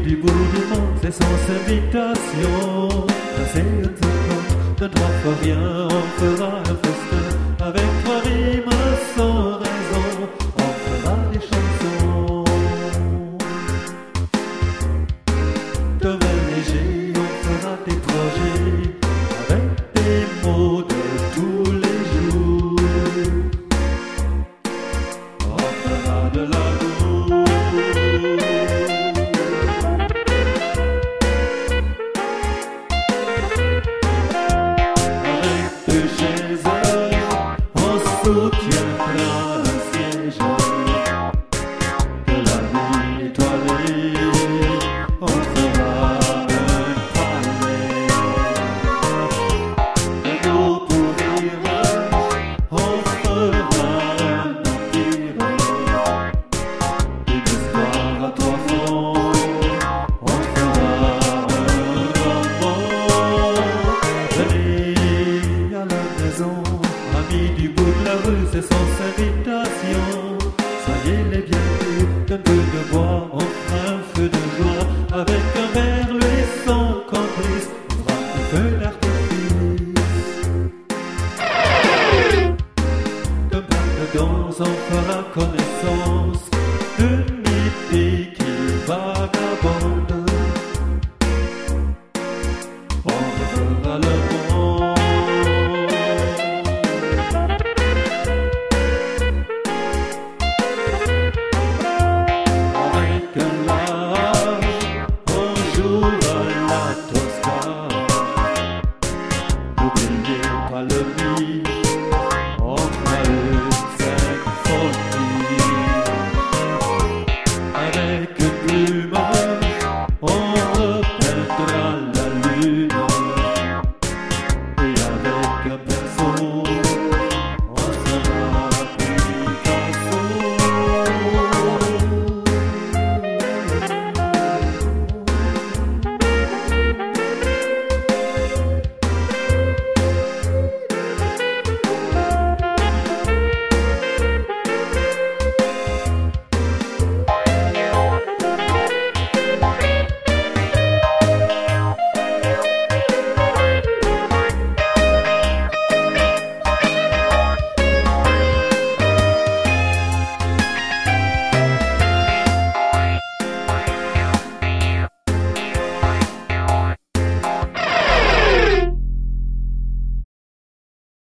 du bout du monde, c'est sans invitation. Passer un temps, de trois fois rien, on fera un festin avec trois rimes sans raison, on fera des chansons. Comme un léger, on fera des projets avec des mots de tous les jours. On fera de l'amour. Avec deux chaises, on soutiendra un siège. De la nuit étoilée, on fera un palais. De nos pourrirs, on fera un empire. Une histoire à trois fonds, on fera un roman. Venez à la maison, amis du bout de la rue, c'est sans invitation. Soyez les bienvenus, d'un peu de bois, on fera un feu de joie. Avec un verre, lui et son complice, on fera un feu d'artifice. D'un bain de danse, on fera connaissance d'une idée qui vagabonde. On refera le monde. Avec un large, on jouera la Tosca. N'oubliez pas le